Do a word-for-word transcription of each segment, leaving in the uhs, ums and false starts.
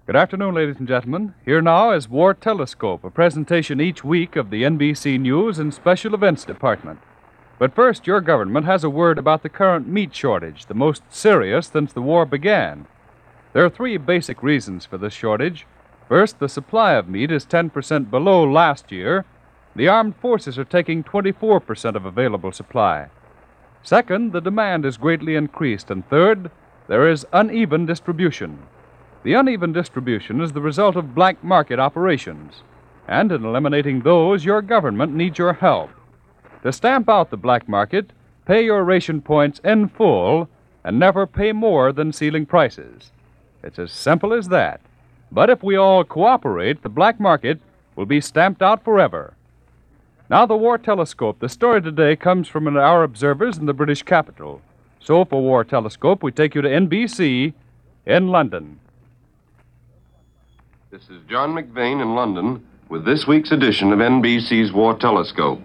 Good afternoon, ladies and gentlemen. Here now is War Telescope, a presentation each week of the N B C News and Special Events Department. But first, your government has a word about the current meat shortage, the most serious since the war began. There are three basic reasons for this shortage. First, the supply of meat is ten percent below last year. The armed forces are taking twenty-four percent of available supply. Second, the demand is greatly increased. And third, there is uneven distribution. The uneven distribution is the result of black market operations. And in eliminating those, your government needs your help. To stamp out the black market, pay your ration points in full and never pay more than ceiling prices. It's as simple as that. But if we all cooperate, the black market will be stamped out forever. Now, the War Telescope. The story today comes from our observers in the British capital. So, for War Telescope, we take you to N B C in London. This is John McVane in London with this week's edition of N B C's War Telescope.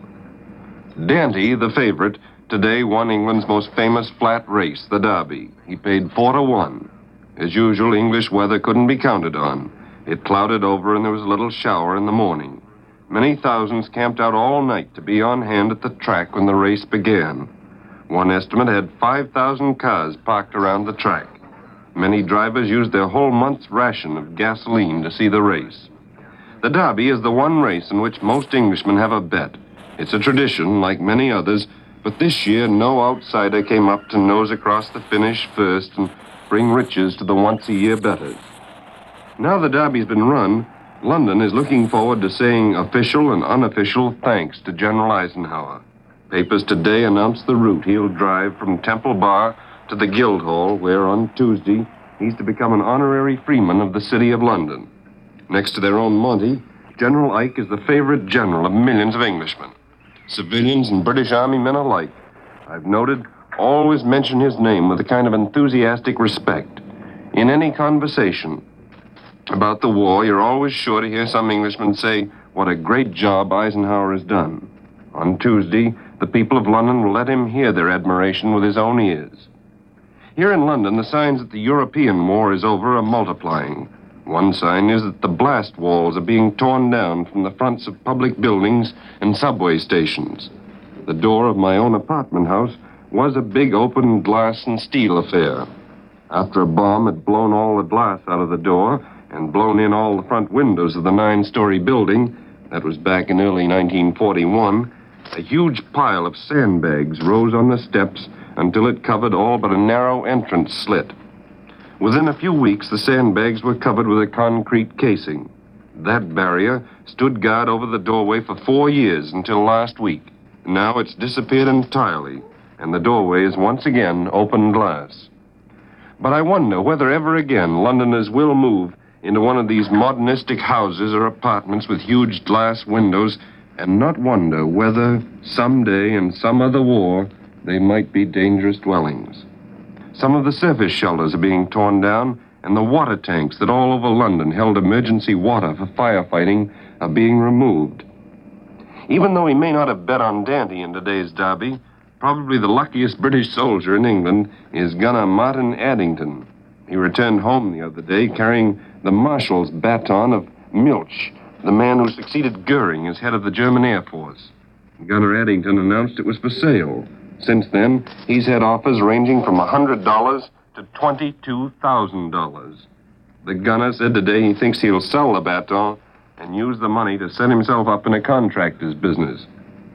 Dante, the favorite, today won England's most famous flat race, the Derby. He paid four to one. As usual, English weather couldn't be counted on. It clouded over and there was a little shower in the morning. Many thousands camped out all night to be on hand at the track when the race began. One estimate had five thousand cars parked around the track. Many drivers used their whole month's ration of gasoline to see the race. The Derby is the one race in which most Englishmen have a bet. It's a tradition, like many others, but this year no outsider came up to nose across the finish first and bring riches to the once-a-year bettors. Now the Derby's been run, London is looking forward to saying official and unofficial thanks to General Eisenhower. Papers today announced the route he'll drive from Temple Bar to the Guildhall, where on Tuesday he's to become an honorary freeman of the City of London. Next to their own Monty, General Ike is the favorite general of millions of Englishmen. Civilians and British Army men alike, I've noted, always mention his name with a kind of enthusiastic respect. In any conversation about the war, you're always sure to hear some Englishman say what a great job Eisenhower has done. On Tuesday, the people of London will let him hear their admiration with his own ears. Here in London, the signs that the European war is over are multiplying. One sign is that the blast walls are being torn down from the fronts of public buildings and subway stations. The door of my own apartment house was a big open glass and steel affair. After a bomb had blown all the glass out of the door and blown in all the front windows of the nine-story building, that was back in early nineteen forty-one, a huge pile of sandbags rose on the steps until it covered all but a narrow entrance slit. Within a few weeks, the sandbags were covered with a concrete casing. That barrier stood guard over the doorway for four years until last week. Now it's disappeared entirely, and the doorway is once again open glass. But I wonder whether ever again Londoners will move into one of these modernistic houses or apartments with huge glass windows and not wonder whether someday in some other war they might be dangerous dwellings. Some of the surface shelters are being torn down, and the water tanks that all over London held emergency water for firefighting are being removed. Even though he may not have bet on Dante in today's Derby, probably the luckiest British soldier in England is gunner Martin Addington. He returned home the other day carrying the Marshal's baton of Milch, the man who succeeded Goering as head of the German Air Force. Gunner Addington announced it was for sale. Since then, he's had offers ranging from one hundred dollars to twenty-two thousand dollars. The gunner said today he thinks he'll sell the baton and use the money to set himself up in a contractor's business.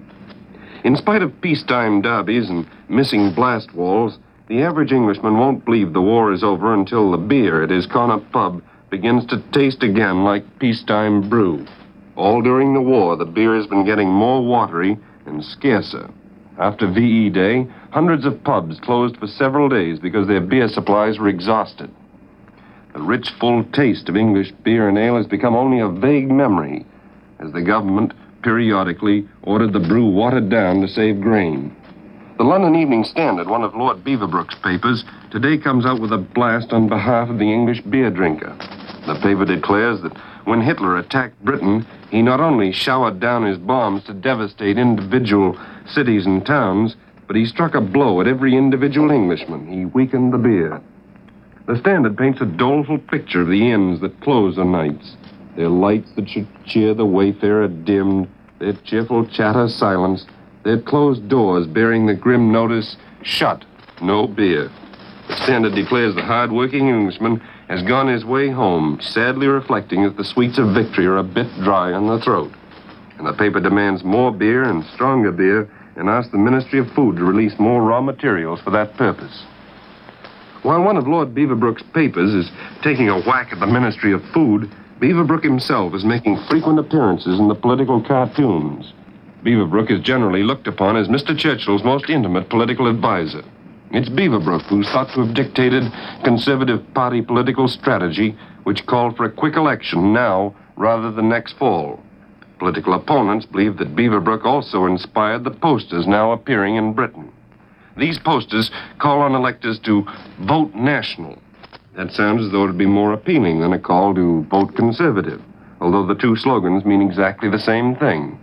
In spite of peacetime derbies and missing blast walls, the average Englishman won't believe the war is over until the beer at his corner pub begins to taste again like peacetime brew. All during the war, the beer has been getting more watery and scarcer. After V E Day, hundreds of pubs closed for several days because their beer supplies were exhausted. The rich, full taste of English beer and ale has become only a vague memory as the government periodically ordered the brew watered down to save grain. The London Evening Standard, one of Lord Beaverbrook's papers, today comes out with a blast on behalf of the English beer drinker. The paper declares that when Hitler attacked Britain, he not only showered down his bombs to devastate individual cities and towns, but he struck a blow at every individual Englishman. He weakened the beer. The Standard paints a doleful picture of the inns that close o' nights. Their lights that should cheer the wayfarer dimmed, their cheerful chatter silenced, their closed doors bearing the grim notice, shut, no beer. The Standard declares the hard-working Englishman has gone his way home, sadly reflecting that the sweets of victory are a bit dry on the throat. And the paper demands more beer and stronger beer and asks the Ministry of Food to release more raw materials for that purpose. While one of Lord Beaverbrook's papers is taking a whack at the Ministry of Food, Beaverbrook himself is making frequent appearances in the political cartoons. Beaverbrook is generally looked upon as Mister Churchill's most intimate political advisor. It's Beaverbrook who's thought to have dictated Conservative Party political strategy, which called for a quick election now rather than next fall. Political opponents believe that Beaverbrook also inspired the posters now appearing in Britain. These posters call on electors to vote national. That sounds as though it would be more appealing than a call to vote conservative, although the two slogans mean exactly the same thing.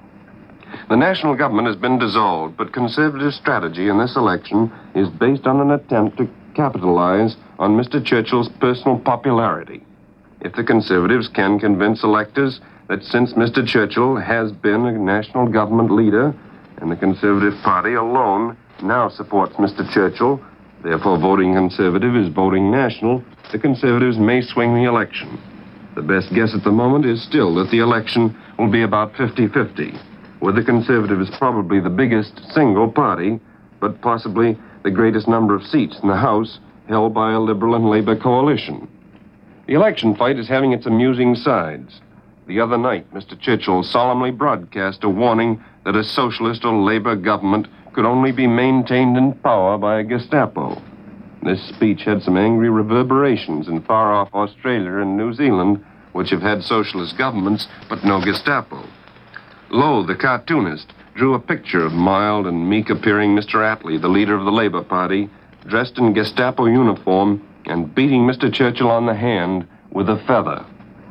The national government has been dissolved, but conservative strategy in this election is based on an attempt to capitalize on Mister Churchill's personal popularity. If the conservatives can convince electors that since Mister Churchill has been a national government leader, and the Conservative Party alone now supports Mister Churchill, therefore voting conservative is voting national, the conservatives may swing the election. The best guess at the moment is still that the election will be about fifty-fifty, with the Conservatives probably the biggest single party, but possibly the greatest number of seats in the House held by a Liberal and Labor coalition. The election fight is having its amusing sides. The other night, Mister Churchill solemnly broadcast a warning that a socialist or Labor government could only be maintained in power by a Gestapo. This speech had some angry reverberations in far-off Australia and New Zealand, which have had socialist governments, but no Gestapo. Lowe, the cartoonist, drew a picture of mild and meek-appearing Mister Attlee, the leader of the Labor Party, dressed in Gestapo uniform and beating Mister Churchill on the hand with a feather.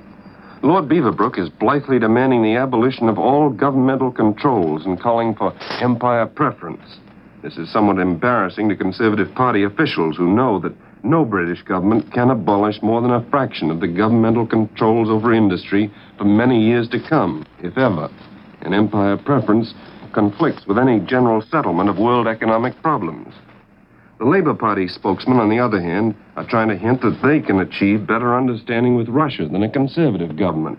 Lord Beaverbrook is blithely demanding the abolition of all governmental controls and calling for empire preference. This is somewhat embarrassing to Conservative Party officials who know that no British government can abolish more than a fraction of the governmental controls over industry for many years to come, if ever. And empire preference conflicts with any general settlement of world economic problems. The Labor Party spokesmen, on the other hand, are trying to hint that they can achieve better understanding with Russia than a conservative government.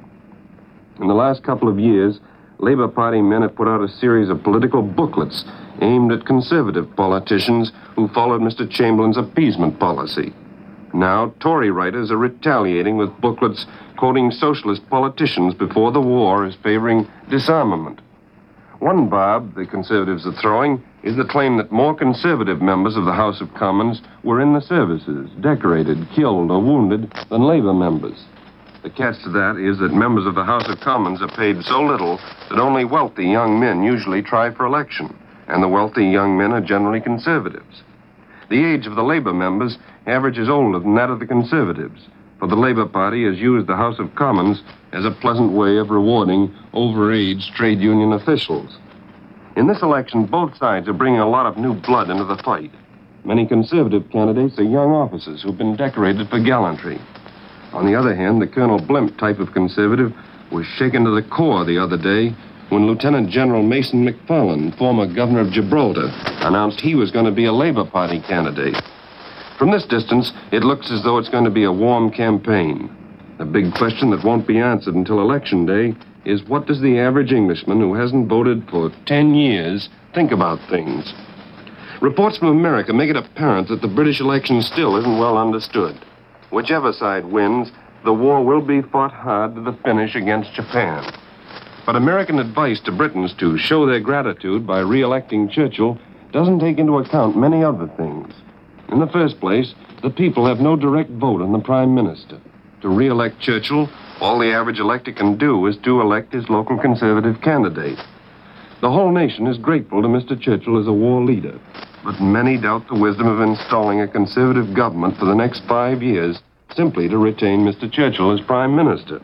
In the last couple of years, Labor Party men have put out a series of political booklets aimed at conservative politicians who followed Mister Chamberlain's appeasement policy. Now, Tory writers are retaliating with booklets quoting socialist politicians before the war as favoring disarmament. One barb the conservatives are throwing is the claim that more conservative members of the House of Commons were in the services, decorated, killed, or wounded than Labor members. The catch to that is that members of the House of Commons are paid so little that only wealthy young men usually try for election, and the wealthy young men are generally conservatives. The age of the Labor members averages older than that of the conservatives, for the Labor Party has used the House of Commons as a pleasant way of rewarding overaged trade union officials. In this election, both sides are bringing a lot of new blood into the fight. Many conservative candidates are young officers who've been decorated for gallantry. On the other hand, the Colonel Blimp type of conservative was shaken to the core the other day when Lieutenant General Mason McFarlane, former governor of Gibraltar, announced he was going to be a Labor Party candidate. From this distance, it looks as though it's going to be a warm campaign. The big question that won't be answered until Election Day is, what does the average Englishman who hasn't voted for ten years think about things? Reports from America make it apparent that the British election still isn't well understood. Whichever side wins, the war will be fought hard to the finish against Japan. But American advice to Britons to show their gratitude by re-electing Churchill doesn't take into account many other things. In the first place, the people have no direct vote on the Prime Minister. To re-elect Churchill, all the average elector can do is to elect his local conservative candidate. The whole nation is grateful to Mister Churchill as a war leader, but many doubt the wisdom of installing a conservative government for the next five years simply to retain Mister Churchill as Prime Minister.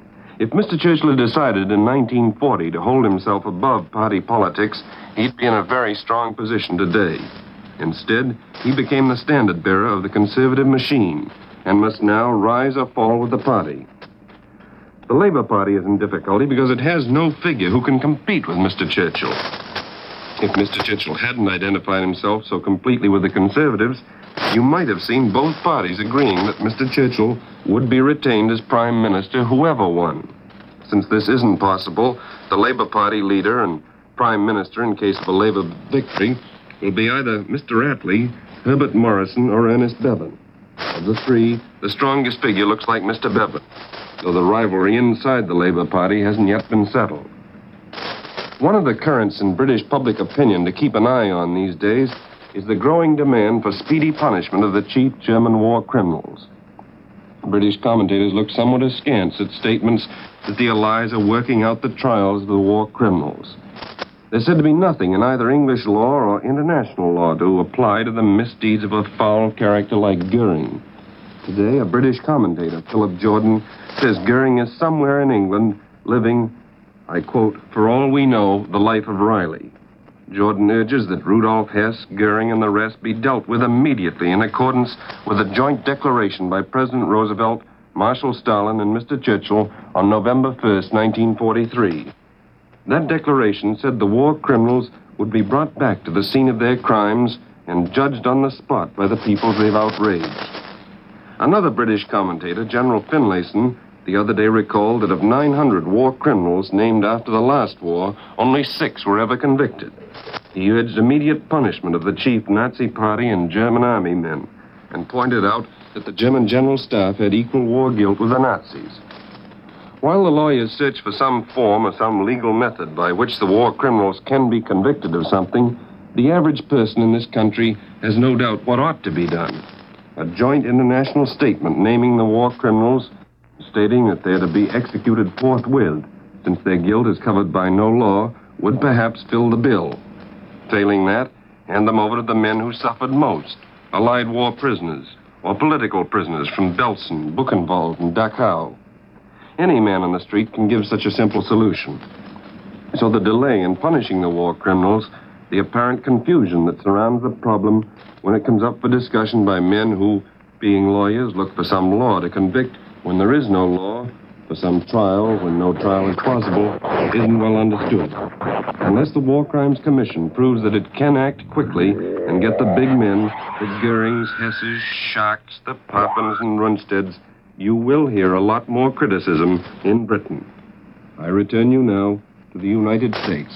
If Mister Churchill had decided in nineteen forty to hold himself above party politics, he'd be in a very strong position today. Instead, he became the standard-bearer of the conservative machine and must now rise or fall with the party. The Labor Party is in difficulty because it has no figure who can compete with Mister Churchill. If Mister Churchill hadn't identified himself so completely with the conservatives, you might have seen both parties agreeing that Mister Churchill would be retained as prime minister whoever won. Since this isn't possible, the Labor Party leader and prime minister in case of a Labor victory will be either Mister Attlee, Herbert Morrison, or Ernest Bevin. Of the three, the strongest figure looks like Mister Bevin, though the rivalry inside the Labor Party hasn't yet been settled. One of the currents in British public opinion to keep an eye on these days is the growing demand for speedy punishment of the chief German war criminals. British commentators look somewhat askance at statements that the Allies are working out the trials of the war criminals. There's said to be nothing in either English law or international law to apply to the misdeeds of a foul character like Goering. Today, a British commentator, Philip Jordan, says Goering is somewhere in England living, I quote, "for all we know, the life of Riley." Jordan urges that Rudolf Hess, Goering, and the rest be dealt with immediately in accordance with a joint declaration by President Roosevelt, Marshal Stalin, and Mister Churchill on November first, nineteen forty-three. That declaration said the war criminals would be brought back to the scene of their crimes and judged on the spot by the peoples they've outraged. Another British commentator, General Finlayson, the other day recalled that of nine hundred war criminals named after the last war, only six were ever convicted. He urged immediate punishment of the chief Nazi party and German army men, and pointed out that the German General Staff had equal war guilt with the Nazis. While the lawyers search for some form or some legal method by which the war criminals can be convicted of something, the average person in this country has no doubt what ought to be done. A joint international statement naming the war criminals, stating that they're to be executed forthwith, since their guilt is covered by no law, would perhaps fill the bill. Failing that, hand them over to the men who suffered most, Allied war prisoners, or political prisoners from Belsen, Buchenwald, and Dachau. Any man on the street can give such a simple solution. So the delay in punishing the war criminals, the apparent confusion that surrounds the problem when it comes up for discussion by men who, being lawyers, look for some law to convict when there is no law, for some trial when no trial is possible, isn't well understood. Unless the War Crimes Commission proves that it can act quickly and get the big men, the Goerings, Hesses, Schacks, the Pappens, and Runsteds, you will hear a lot more criticism in Britain. I return you now to the United States.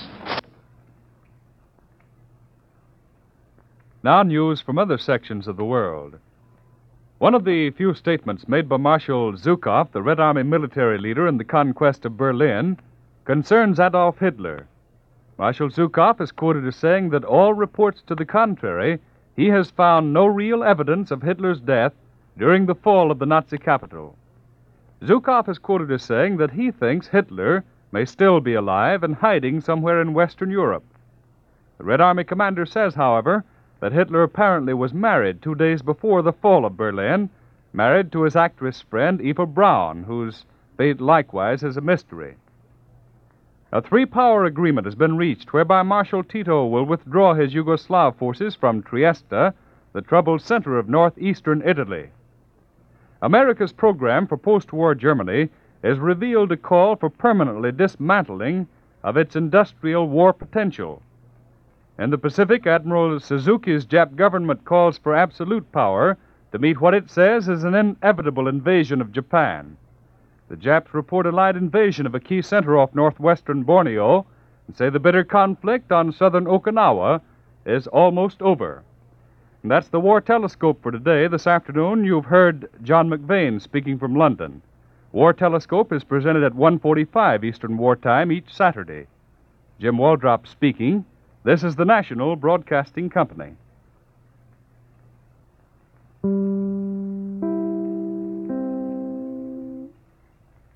Now news from other sections of the world. One of the few statements made by Marshal Zhukov, the Red Army military leader in the conquest of Berlin, concerns Adolf Hitler. Marshal Zhukov is quoted as saying that all reports to the contrary, he has found no real evidence of Hitler's death during the fall of the Nazi capital. Zhukov is quoted as saying that he thinks Hitler may still be alive and hiding somewhere in Western Europe. The Red Army commander says, however, that Hitler apparently was married two days before the fall of Berlin, married to his actress friend Eva Braun, whose fate likewise is a mystery. A three-power agreement has been reached whereby Marshal Tito will withdraw his Yugoslav forces from Trieste, the troubled center of northeastern Italy. America's program for post-war Germany has revealed a call for permanently dismantling of its industrial war potential. In the Pacific, Admiral Suzuki's Jap government calls for absolute power to meet what it says is an inevitable invasion of Japan. The Japs report a light invasion of a key center off northwestern Borneo and say the bitter conflict on southern Okinawa is almost over. And that's the War Telescope for today. This afternoon, you've heard John McVane speaking from London. War Telescope is presented at one forty-five Eastern Wartime each Saturday. Jim Waldrop speaking. This is the National Broadcasting Company.